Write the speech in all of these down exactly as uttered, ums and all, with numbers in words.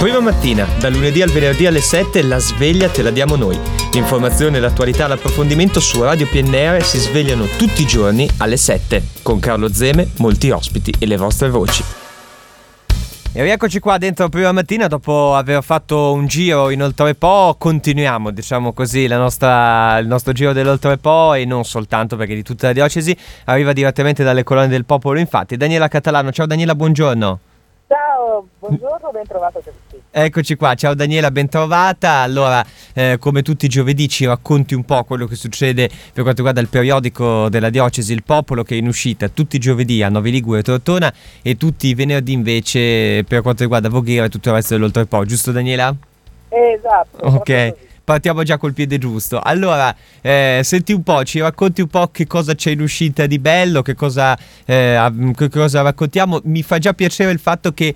Prima mattina, da lunedì al venerdì alle sette, la sveglia te la diamo noi. L'informazione, l'attualità, l'approfondimento su Radio P N R si svegliano tutti i giorni alle sette. Con Carlo Zeme, molti ospiti e le vostre voci. E rieccoci qua dentro Prima Mattina, dopo aver fatto un giro in Oltrepo. Continuiamo, diciamo così, la nostra, il nostro giro dell'Oltrepo, e non soltanto, perché di tutta la diocesi arriva direttamente dalle colonne del popolo. Infatti, Daniela Catalano. Ciao Daniela, buongiorno. Ciao, buongiorno, ben trovato a tutti. Eccoci qua, ciao Daniela, ben trovata. Allora, eh, come tutti i giovedì ci racconti un po' quello che succede per quanto riguarda il periodico della diocesi Il Popolo, che è in uscita tutti i giovedì a Novi Ligure e Tortona, e tutti i venerdì invece per quanto riguarda Voghera e tutto il resto dell'Oltrepo, giusto Daniela? Esatto. Ok, partiamo già col piede giusto. Allora, eh, senti un po', ci racconti un po' che cosa c'è in uscita di bello, che cosa, eh, che cosa raccontiamo. Mi fa già piacere il fatto che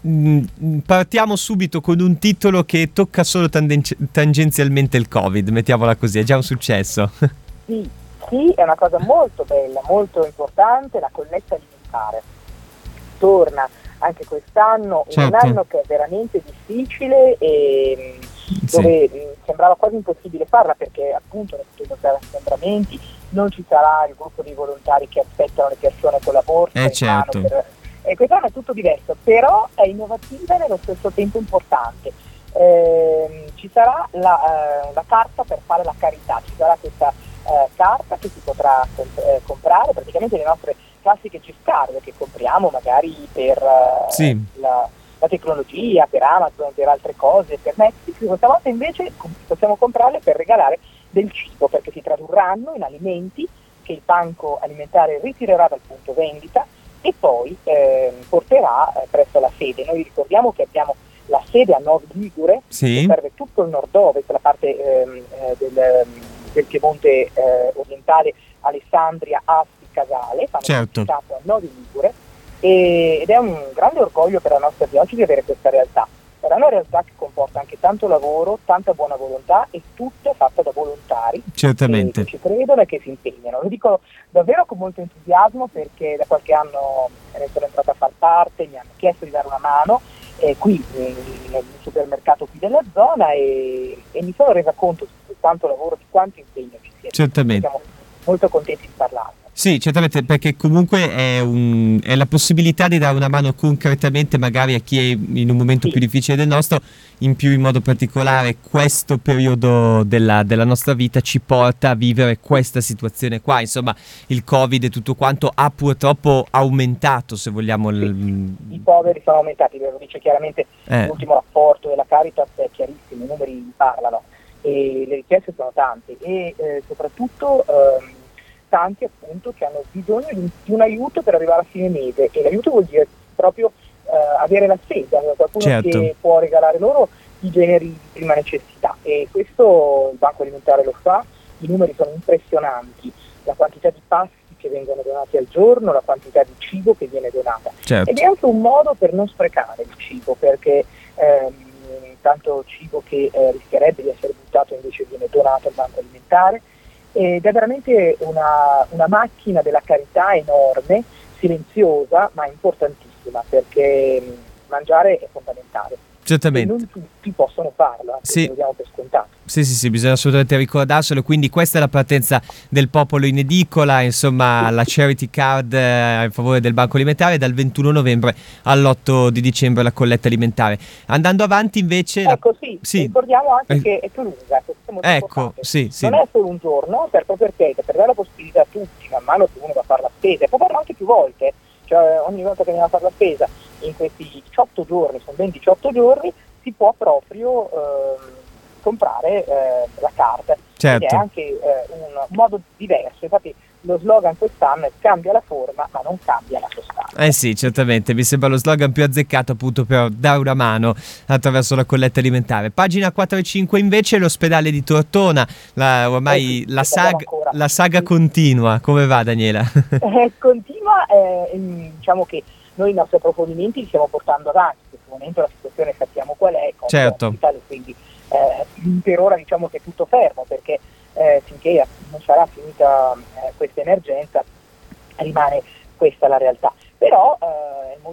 mh, partiamo subito con un titolo che tocca solo tanden- tangenzialmente il Covid, mettiamola così, è già un successo. Sì, sì, è una cosa molto bella, molto importante, la colletta alimentare. Torna anche quest'anno, in Certo. un anno che è veramente difficile e dove sì. sembrava quasi impossibile farla, perché appunto non si possono fare assembramenti, non ci sarà il gruppo di volontari che aspettano le persone con la borsa eh in certo. mano per... e quest'anno è tutto diverso, però è innovativa e nello stesso tempo importante. Eh, ci sarà la, eh, la carta per fare la carità, ci sarà questa eh, carta che si potrà comp- eh, comprare, praticamente le nostre classiche gift card che compriamo magari per uh, sì. la, la tecnologia, per Amazon, per altre cose, per Netflix. Questa volta invece possiamo comprarle per regalare del cibo, perché si tradurranno in alimenti che il banco alimentare ritirerà dal punto vendita e poi eh, porterà eh, presso la sede. Noi ricordiamo che abbiamo la sede a Novi Ligure, sì. che serve tutto il nord-ovest, la parte ehm, eh, del, del Piemonte eh, orientale, Alessandria, Asti, Casale, fanno certo. a Novi Ligure, e, ed è un grande orgoglio per la nostra diocesi avere questa realtà. È una realtà che comporta anche tanto lavoro, tanta buona volontà, e tutto è fatto da volontari certamente. che ci credono e che si impegnano. Lo dico davvero con molto entusiasmo, perché da qualche anno ne sono entrata a far parte, mi hanno chiesto di dare una mano eh, qui eh, nel supermercato qui della zona, e, e mi sono resa conto di quanto lavoro, di quanto impegno ci sia. Certamente. Siamo molto contenti di parlarne. Sì, certamente, perché comunque è, un, è la possibilità di dare una mano concretamente magari a chi è in un momento sì. più difficile del nostro. In più, in modo particolare, questo periodo della, della nostra vita ci porta a vivere questa situazione qua. Insomma, il Covid e tutto quanto ha purtroppo aumentato, se vogliamo. Sì. L... I poveri sono aumentati, ve lo dice chiaramente eh. l'ultimo rapporto della Caritas, è chiarissimo, i numeri parlano e le richieste sono tante, e eh, soprattutto ehm, tanti appunto che hanno bisogno di un, di un aiuto per arrivare a fine mese, e l'aiuto vuol dire proprio eh, avere la spesa, qualcuno certo. che può regalare loro i generi di prima necessità, e questo il Banco Alimentare lo fa. I numeri sono impressionanti, la quantità di pasti che vengono donati al giorno, la quantità di cibo che viene donata, certo. ed è anche un modo per non sprecare il cibo, perché ehm, tanto cibo che eh, rischierebbe di essere buttato invece viene donato al Banco Alimentare, ed è veramente una, una macchina della carità enorme, silenziosa ma importantissima, perché mangiare è fondamentale. Certamente. E non tutti possono farlo, sì. lo diamo per scontato. Sì, sì, sì, bisogna assolutamente ricordarselo. Quindi questa è la partenza del popolo in edicola, insomma, sì. la charity card eh, in favore del Banco Alimentare dal ventuno novembre all'otto di dicembre, la colletta alimentare. Andando avanti invece... Ecco, la... sì, sì, ricordiamo anche eh. che è più lunga. È ecco, sì, sì. Non è solo un giorno, per, proprio perché per dare la possibilità a tutti, man mano che uno va a fare la spesa, e può farlo anche più volte, cioè ogni volta che andiamo a fare la spesa, in questi diciotto giorni, sono ben diciotto giorni, si può proprio eh, comprare eh, la carta. Certo. Ed è anche eh, un modo diverso. Infatti lo slogan quest'anno è cambia la forma ma non cambia la sostanza. Eh sì, certamente, mi sembra lo slogan più azzeccato appunto per dare una mano attraverso la colletta alimentare. Pagina quattro e cinque invece l'ospedale di Tortona, la, ormai eh sì, la, sag- la saga continua. Come va Daniela? Eh, continua, eh, diciamo che noi i nostri approfondimenti li stiamo portando avanti. In questo momento la situazione sappiamo qual è, con certo. l'ospedale, quindi eh, per ora diciamo che è tutto fermo, perché eh, finché non sarà finita eh, questa emergenza rimane questa la realtà. Però eh, è molto interessante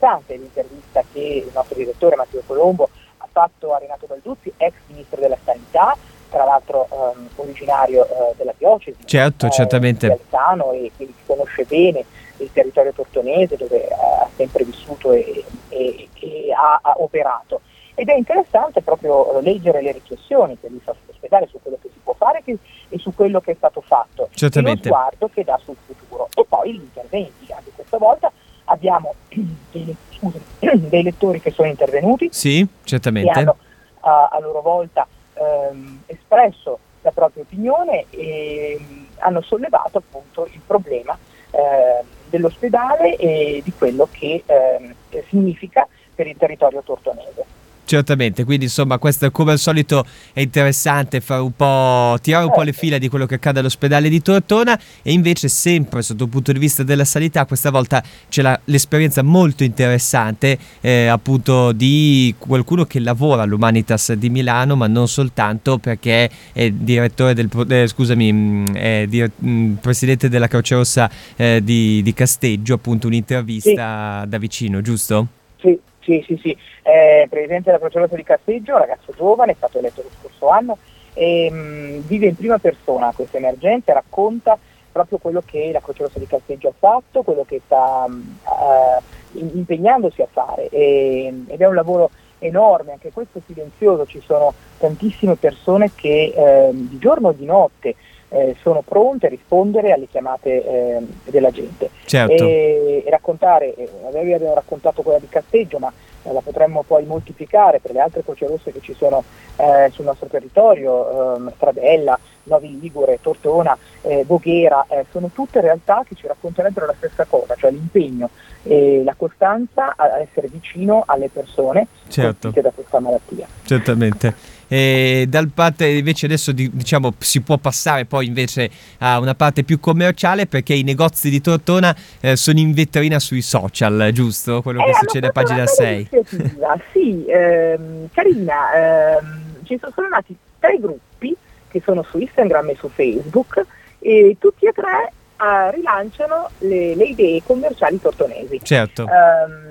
interessante l'intervista che il nostro direttore Matteo Colombo ha fatto a Renato Balduzzi, ex ministro della Sanità, tra l'altro ehm, originario eh, della diocesi, certo, eh, certamente, di Alzano, e quindi conosce bene il territorio tortonese dove ha sempre vissuto e, e, e ha, ha operato. Ed è interessante proprio leggere le riflessioni che lui fa sull'ospedale, su quello che si può fare che, e su quello che è stato fatto, certamente, e lo sguardo che dà sul futuro. E poi gli interventi, anche questa volta abbiamo dei, scusami, dei lettori che sono intervenuti, sì, certamente, che hanno a, a loro volta ehm, espresso la propria opinione e mh, hanno sollevato appunto il problema eh, dell'ospedale e di quello che eh, significa per il territorio tortonese. certamente, quindi insomma questo come al solito è interessante fare un po', tirare un po' le fila di quello che accade all'ospedale di Tortona, e invece sempre sotto il punto di vista della sanità questa volta c'è la, l'esperienza molto interessante eh, appunto di qualcuno che lavora all'Humanitas di Milano, ma non soltanto, perché è direttore del eh, scusami è di, mh, presidente della Croce Rossa eh, di, di Casteggio, appunto un'intervista sì. da vicino, giusto? Sì. Sì, sì, sì, è presidente della Croce Rossa di Casteggio, un ragazzo giovane, è stato eletto lo scorso anno e mh, vive in prima persona questa emergenza, racconta proprio quello che la Croce Rossa di Casteggio ha fatto, quello che sta uh, impegnandosi a fare, e, ed è un lavoro enorme, anche questo silenzioso, ci sono tantissime persone che eh, di giorno o di notte Eh, sono pronte a rispondere alle chiamate eh, della gente, certo. e, e raccontare, eh, magari abbiamo raccontato quella di Casteggio, ma eh, la potremmo poi moltiplicare per le altre Croce Rosse che ci sono eh, sul nostro territorio, eh, Stradella, Novi Ligure, Tortona, eh, Voghera, eh, sono tutte realtà che ci racconterebbero la stessa cosa, cioè l'impegno e la costanza a essere vicino alle persone certo. colpite da questa malattia. Certamente. E dal parte invece adesso diciamo si può passare poi invece a una parte più commerciale, perché i negozi di Tortona eh, sono in vetrina sui social, giusto? Quello che eh, succede a pagina sei. Sì, ehm, carina, ehm, ci sono, sono nati tre gruppi che sono su Instagram e su Facebook, e tutti e tre eh, rilanciano le, le idee commerciali tortonesi. Certo. Um,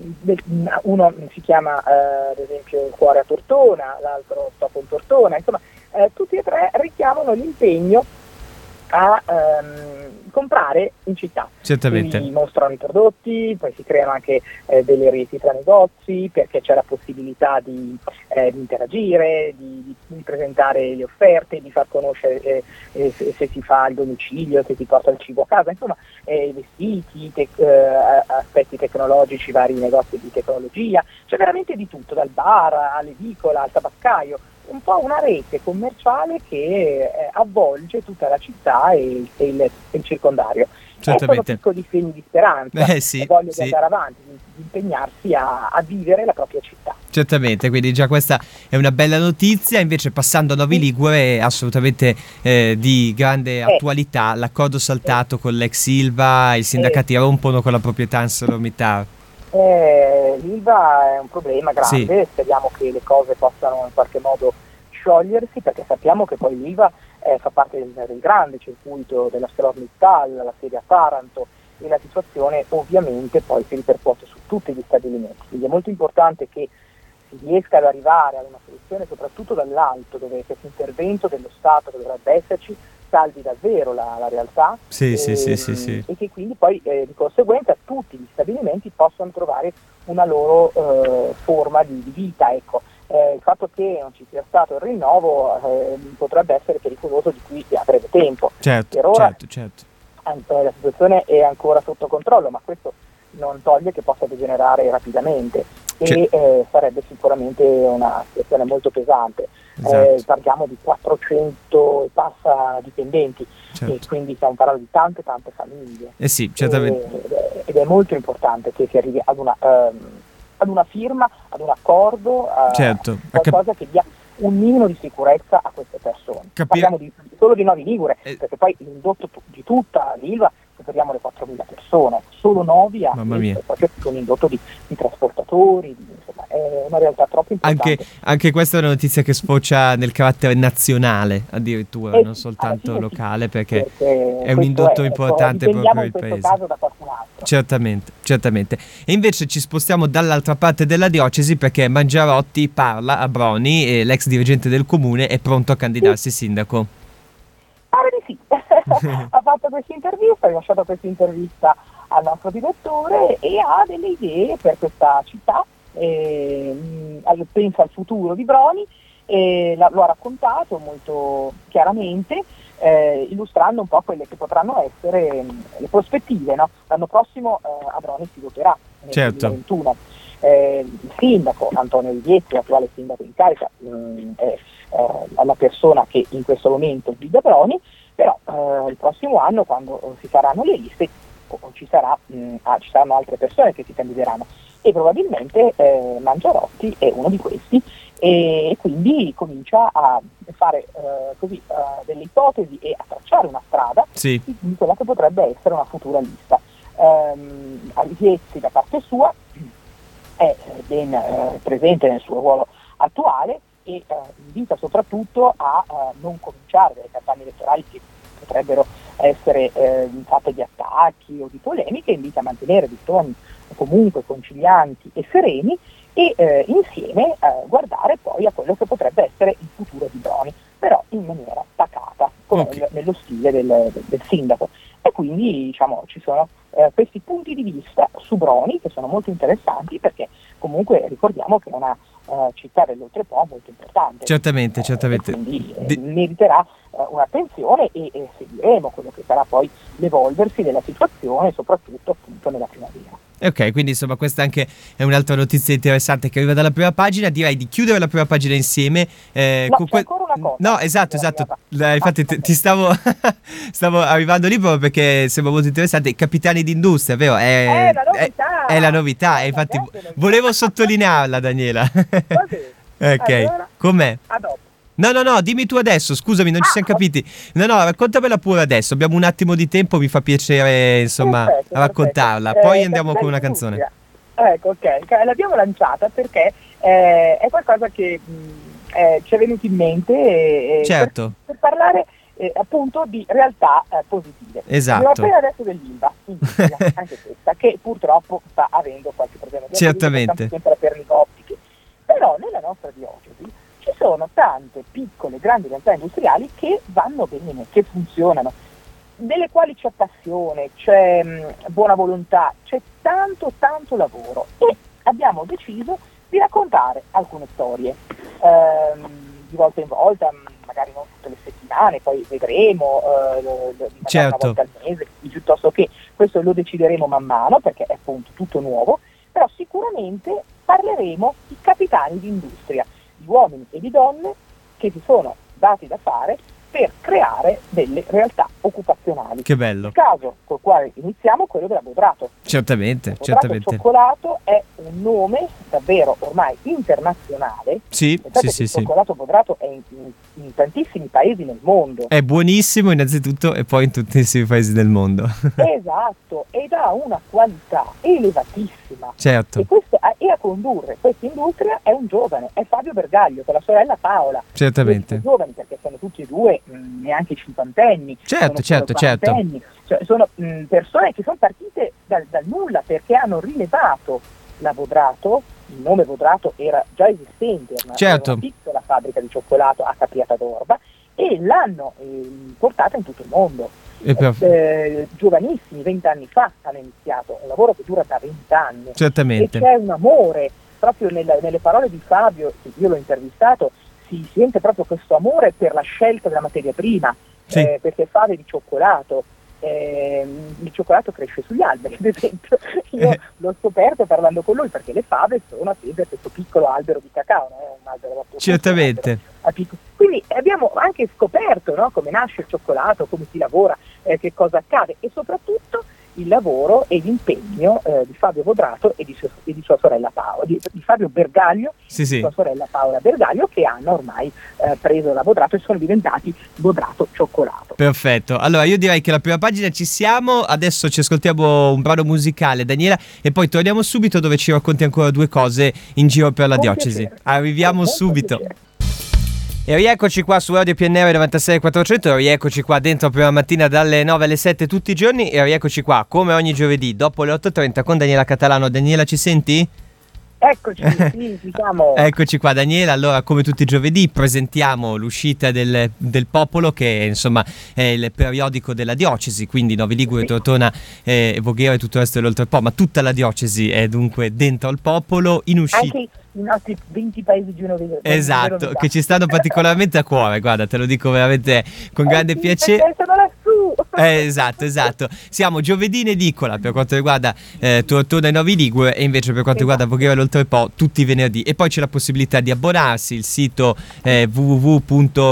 uno si chiama eh, ad esempio Il Cuore a Tortona, l'altro Stop on Tortona, insomma eh, tutti e tre richiamano l'impegno a ehm, comprare in città. Certamente. Quindi mostrano i prodotti, poi si creano anche eh, delle reti tra negozi, perché c'è la possibilità di, eh, di interagire, di, di, di presentare le offerte, di far conoscere eh, eh, se, se si fa il domicilio, se si porta il cibo a casa, insomma eh, vestiti, te- eh, aspetti tecnologici, vari negozi di tecnologia, c'è veramente di tutto, dal bar all'edicola al tabaccaio, un po' una rete commerciale che eh, avvolge tutta la città e, e, il, e il circondario. Certamente. Sono piccoli segni di speranza, eh, sì, e voglio sì. di andare avanti, di, di impegnarsi a, a vivere la propria città. Certamente, quindi già questa è una bella notizia. Invece passando a Novi Ligure, assolutamente eh, di grande attualità, eh. l'accordo saltato eh. con l'ex Ilva, i sindacati eh. rompono con la proprietà in Salomità. Eh, L'Ilva è un problema grande, sì. Speriamo che le cose possano in qualche modo sciogliersi, perché sappiamo che poi l'Ilva eh, fa parte del, del grande circuito della ArcelorMittal, la sede a Taranto, e la situazione ovviamente poi si ripercuote su tutti gli stabilimenti, quindi è molto importante che si riesca ad arrivare ad una soluzione soprattutto dall'alto, dove questo intervento dello Stato che dovrebbe esserci salvi davvero la, la realtà, sì, e, sì, sì, sì, sì. e che quindi poi eh, di conseguenza tutti gli stabilimenti possano trovare una loro eh, forma di, di vita. Ecco. Eh, il fatto che non ci sia stato il rinnovo eh, potrebbe essere pericoloso di qui a breve tempo. Certo, per ora certo, certo. eh, la situazione è ancora sotto controllo, ma questo non toglie che possa degenerare rapidamente e eh, sarebbe sicuramente una situazione molto pesante. Esatto. Eh, parliamo di quattrocento e passa dipendenti, certo. E quindi stiamo parlando di tante tante famiglie. Eh sì, certamente. Ed è, ed è molto importante che si arrivi ad una, um, ad una firma, ad un accordo, a certo. qualcosa che dia un minimo di sicurezza a queste persone. Capire... Parliamo di, solo di Novi Ligure, eh... perché poi l'indotto di tutta l'Ilva superiamo le quattromila persone, solo Novia, mamma mia, proprio con un indotto di, di trasportatori, di, insomma, è una realtà troppo importante. Anche, anche questa è una notizia che sfocia nel carattere nazionale addirittura, eh, non soltanto locale, sì, perché, perché è un indotto è, importante ecco, proprio il in questo paese. caso da qualcun altro. Certamente, certamente. E invece ci spostiamo dall'altra parte della diocesi, perché Mangiarotti parla a Broni e l'ex dirigente del comune è pronto a candidarsi sì. sindaco. Pare di sì, ha fatto questa intervista, ha rilasciato questa intervista al nostro direttore e ha delle idee per questa città, eh, pensa al futuro di Broni, e lo ha raccontato molto chiaramente, eh, illustrando un po' quelle che potranno essere mh, le prospettive. No? L'anno prossimo eh, a Broni si voterà nel certo. duemilaventuno. Eh, il sindaco Antonio Rivetti, attuale sindaco in carica, mh, è eh, la persona che in questo momento guida Broni, però eh, il prossimo anno, quando si faranno le liste, ci, sarà, mh, ah, ci saranno altre persone che si candideranno e probabilmente eh, Mangiarotti è uno di questi, e quindi comincia a fare eh, così eh, delle ipotesi e a tracciare una strada sì. di quella che potrebbe essere una futura lista. Um, Rivetti da parte sua è ben eh, presente nel suo ruolo attuale e eh, invita soprattutto a eh, non cominciare delle campagne elettorali che potrebbero essere eh, fatte di attacchi o di polemiche, invita a mantenere dei toni comunque concilianti e sereni e eh, insieme eh, guardare poi a quello che potrebbe essere il futuro di Broni, però in maniera pacata, come okay. nello stile del, del, del sindaco. E quindi diciamo ci sono eh, questi punti di vista su Broni che sono molto interessanti, perché comunque ricordiamo che è una uh, città dell'Oltrepo molto importante. Certamente, certamente. Eh, quindi eh, De- meriterà uh, un'attenzione e, e seguiremo quello che sarà poi l'evolversi della situazione, soprattutto appunto nella primavera. Ok, quindi insomma questa anche è un'altra notizia interessante che arriva dalla prima pagina. Direi di chiudere la prima pagina insieme. Eh, no, con que- ancora una cosa. No, esatto, esatto. La, infatti ah, ti stavo stavo arrivando lì proprio perché sembra molto interessante. Capitani d'industria, vero? È, è la novità. È, è la novità, e infatti volevo sottolinearla, Daniela. Ok, allora, com'è? A dopo. No, no, no, dimmi tu adesso, scusami, non ci siamo capiti. No, no, raccontamela pure adesso, abbiamo un attimo di tempo, mi fa piacere, insomma, perfetto, raccontarla. Perfetto. Poi eh, andiamo con una canzone. Ecco, ok, l'abbiamo lanciata perché eh, è qualcosa che mh, eh, ci è venuto in mente eh, certo. per, per parlare eh, appunto di realtà eh, positive. Esatto. Abbiamo appena detto dell'Ilva, anche questa, che purtroppo sta avendo qualche problema. Certamente. Sempre per le ottiche. Però nella nostra diocesi ci sono tante piccole, grandi realtà industriali che vanno bene, che funzionano, nelle quali c'è passione, c'è mh, buona volontà, c'è tanto tanto lavoro, e abbiamo deciso di raccontare alcune storie ehm, di volta in volta, magari non tutte le settimane, poi vedremo eh, certo. una volta al mese, piuttosto che questo lo decideremo man mano, perché è appunto tutto nuovo, però sicuramente parleremo di capitani di industria, di uomini e di donne che si sono dati da fare per creare delle realtà occupazionali. Che bello. Il caso col quale iniziamo è quello della Bodrato. Certamente, il certamente. Il cioccolato è un nome davvero ormai internazionale. Sì, sì, sì. Il cioccolato sì. Bodrato è in, in, in tantissimi paesi nel mondo. È buonissimo innanzitutto e poi in tuttissimi paesi del mondo. Esatto, ed ha una qualità elevatissima. Certo. E, questo, e a condurre questa industria è un giovane, è Fabio Bergaglio con la sorella Paola. Certamente. Sono giovani perché sono tutti e due mh, neanche cinquantenni. Certo, certo, certo. Cioè, sono mh, persone che sono partite dal, dal nulla perché hanno rilevato la Bodrato. Il nome Bodrato era già esistente, era una, certo. era una piccola fabbrica di cioccolato a Capriata d'Orba, e l'hanno eh, portata in tutto il mondo. Per... Eh, giovanissimi, vent'anni fa hanno iniziato, un lavoro che dura da vent'anni. Certamente. E c'è un amore, proprio nella, nelle parole di Fabio, io l'ho intervistato, si sente proprio questo amore per la scelta della materia prima, sì. eh, perché fave di cioccolato, eh, il cioccolato cresce sugli alberi, ad esempio. Io eh. l'ho scoperto parlando con lui, perché le fave sono sempre questo piccolo albero di cacao, non è un albero da certamente. Quindi abbiamo anche scoperto, no, come nasce il cioccolato, come si lavora, eh, che cosa accade, e soprattutto il lavoro e l'impegno eh, di Fabio Bodrato e di, su- e di sua sorella Paola, di, di Fabio Bergaglio sì, e sì. di sua sorella Paola Bergaglio, che hanno ormai eh, preso la Bodrato e sono diventati Bodrato Cioccolato. Perfetto, allora io direi che la prima pagina ci siamo, adesso ci ascoltiamo un brano musicale, Daniela, e poi torniamo subito dove ci racconti ancora due cose in giro per la Con diocesi. piacere. Arriviamo Con subito. piacere. E rieccoci qua su Radio P N R novantasei quattrocento, rieccoci qua dentro prima mattina dalle nove alle sette tutti i giorni e rieccoci qua come ogni giovedì dopo le otto e trenta con Daniela Catalano. Daniela, ci senti? Eccoci, sì, diciamo. Eccoci qua Daniela, allora come tutti i giovedì presentiamo l'uscita del, del Popolo, che insomma è il periodico della diocesi, quindi Novi Ligure, Sì. Tortona, eh, Voghera e tutto il resto dell'Oltrepo, ma tutta la diocesi è dunque dentro al Popolo, in uscita. Anche i nostri venti paesi genovesi. Esatto, che ci stanno particolarmente a cuore, guarda, te lo dico veramente con grande eh sì, piacere. perché sono lassù. Eh, esatto, esatto. Siamo giovedì in edicola per quanto riguarda eh, Tortona e Novi Ligure, e invece per quanto riguarda Voghera e l'Oltrepo tutti i venerdì. E poi c'è la possibilità di abbonarsi, il sito eh, w w w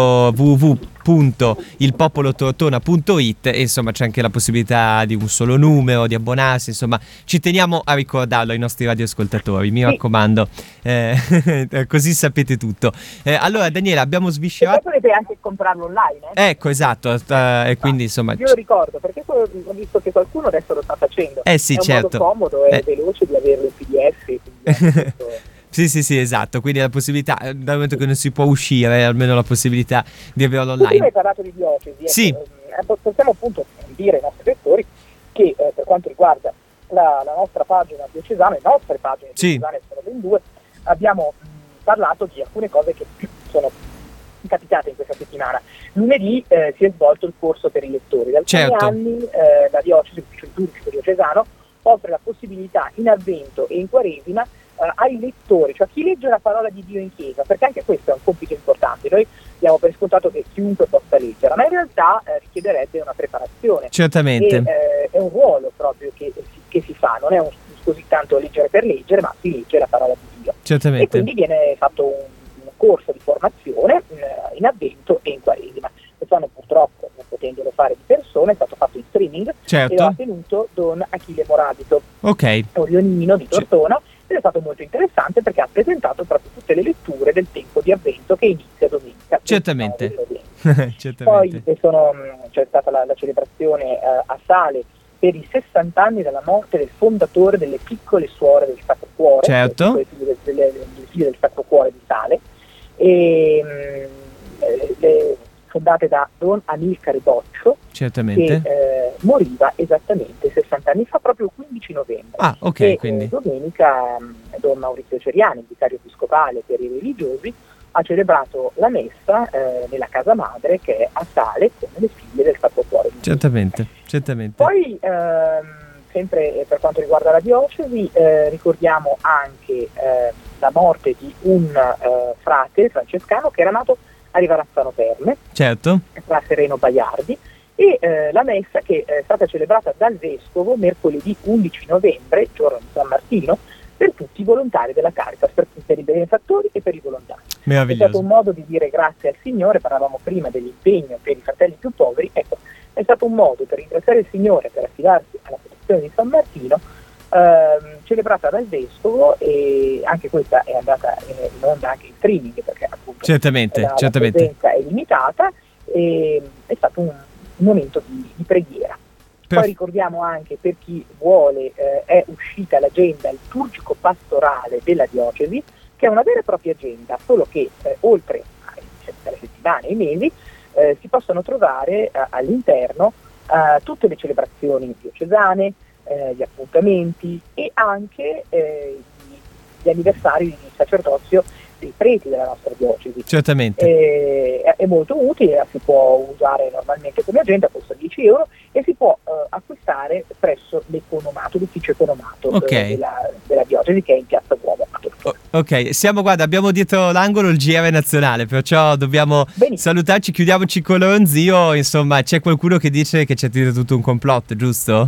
punto il popolo tortona punto i t, e insomma c'è anche la possibilità di un solo numero, di abbonarsi, insomma ci teniamo a ricordarlo ai nostri radioascoltatori, mi Sì. raccomando, eh, così sapete tutto. Eh, allora Daniela, abbiamo E sviscerato. poi potete anche comprarlo online. Eh? Ecco, esatto, eh, e quindi insomma. Io lo ricordo perché ho visto che qualcuno adesso lo sta facendo. Eh sì, è un certo. modo comodo e Eh. veloce di averlo in P D F. Quindi è tutto- Sì, sì, sì, esatto, quindi la possibilità, eh, dal momento che non si può uscire, almeno la possibilità di averlo Tu prima online. hai parlato di diocesi, Sì. ecco, eh, possiamo appunto dire ai nostri lettori che eh, per quanto riguarda la, la nostra pagina diocesana, le nostre pagine Sì. diocesane sono ben due, abbiamo mh, parlato di alcune cose che sono capitate in questa settimana. Lunedì eh, si è svolto il corso per i lettori. Da alcuni Certo. anni eh, la diocesi, l'ufficio liturgico diocesano, offre la possibilità in avvento e in quaresima Uh, ai lettori, cioè a chi legge la parola di Dio in chiesa, perché anche questo è un compito importante. Noi diamo per scontato che chiunque possa leggere, ma in realtà eh, richiederebbe una preparazione. Certamente. E, eh, è un ruolo proprio che, che si fa, non è un, così tanto leggere per leggere, ma si legge la parola di Dio. Certamente. E quindi viene fatto un, un corso di formazione eh, in avvento e in quaresima. Quest'anno purtroppo, non potendolo fare di persona, è stato fatto in streaming. Certo. E lo ha tenuto Don Achille Morabito, Ok. un leonino di Tortona. Ed è stato molto interessante perché ha presentato proprio tutte le letture del tempo di avvento che inizia domenica. Certamente. Certamente. Poi eh, sono, mh, c'è stata la, la celebrazione eh, a Sale per i sessanta anni dalla morte del fondatore delle piccole suore del Sacro Cuore, Certo. le figlie del, delle, delle figlie del Sacro Cuore di Sale, e, mh, eh, le, fondate da Don Amilcare Boccio, Certamente. che eh, moriva esattamente sessanta anni fa, proprio il quindici novembre. Ah, ok, e, quindi. eh, domenica mh, Don Maurizio Ceriani, il vicario episcopale per i religiosi, ha celebrato la messa eh, nella casa madre che è a Sale con le figlie del Sacro Cuore di Gesù. Certamente, certamente. Poi, ehm, sempre per quanto riguarda la diocesi, eh, ricordiamo anche eh, la morte di un eh, frate francescano che era nato a Rivarazzano Terme, Certo. fra Sereno Baiardi, e eh, la messa che è stata celebrata dal Vescovo mercoledì undici novembre, giorno di San Martino, per tutti i volontari della Caritas, per, per i benefattori e per i volontari. È Meraviglioso. stato un modo di dire grazie al Signore, parlavamo prima dell'impegno per i fratelli più poveri, ecco, è stato un modo per ringraziare il Signore, per affidarsi alla protezione di San Martino, ehm, celebrata dal Vescovo, e anche questa è andata in onda anche in streaming, perché appunto Certamente, la, certamente. la presenza è limitata, e è stato un, un momento di, di preghiera. Per- Poi ricordiamo anche, per chi vuole, eh, è uscita l'agenda liturgico pastorale della diocesi, che è una vera e propria agenda, solo che eh, oltre alle settimane e ai mesi eh, si possono trovare eh, all'interno eh, tutte le celebrazioni diocesane, eh, gli appuntamenti e anche eh, gli, gli anniversari di sacerdozio dei preti della nostra diocesi. Certamente. Eh, è, è molto utile, si può usare normalmente come agenda, costa dieci euro e si può eh, acquistare presso l'economato, l'ufficio economato Ok. eh, della, della diocesi, che è in piazza Duomo a Tortona. O- ok, siamo, guarda, abbiamo dietro l'angolo il G R nazionale, perciò dobbiamo Benissimo. salutarci, chiudiamoci con l'oronzio. Insomma, c'è qualcuno che dice che c'è tutto un complotto, giusto?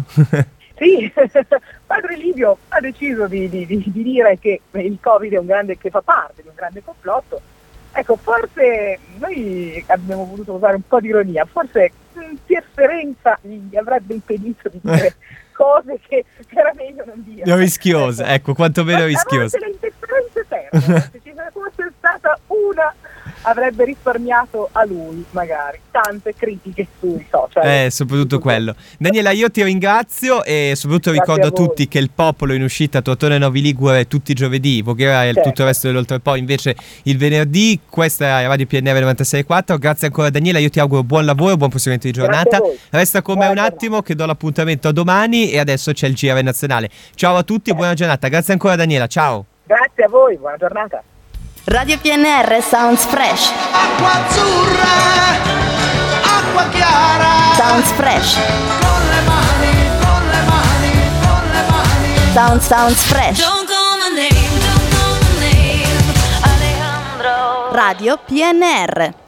Sì, padre Livio ha deciso di, di, di, di dire che il Covid è un grande, che fa parte di un grande complotto. Ecco, forse noi abbiamo voluto usare un po' di ironia, forse mh, Pier Ferenza gli avrebbe impedito di dire cose che era meglio non dire. Rischiosa, ecco, ecco quantomeno rischiosa. Le indifferenze servono, se ci fosse stata una avrebbe risparmiato a lui magari tante critiche sui social. Eh, soprattutto quello. Daniela, io ti ringrazio e soprattutto Grazie ricordo a, a tutti che il Popolo in uscita Tortona Novi Ligure tutti i giovedì, Voghera e certo. tutto il resto dell'Oltrepò invece il venerdì. Questa è Radio P N R novantasei virgola quattro. Grazie ancora Daniela, io ti auguro buon lavoro, buon proseguimento di giornata. Resta con me un attimo che do l'appuntamento a domani e adesso c'è il G R nazionale. Ciao a tutti e buona giornata. Grazie ancora Daniela, ciao. Grazie a voi, buona giornata. Radio P N R Sounds Fresh. Acqua azzurra, acqua chiara. Sounds Fresh. Con le mani, con le mani, con le mani. Sound Sounds Fresh. Don't call my name, don't call my name, Alejandro. Radio P N R.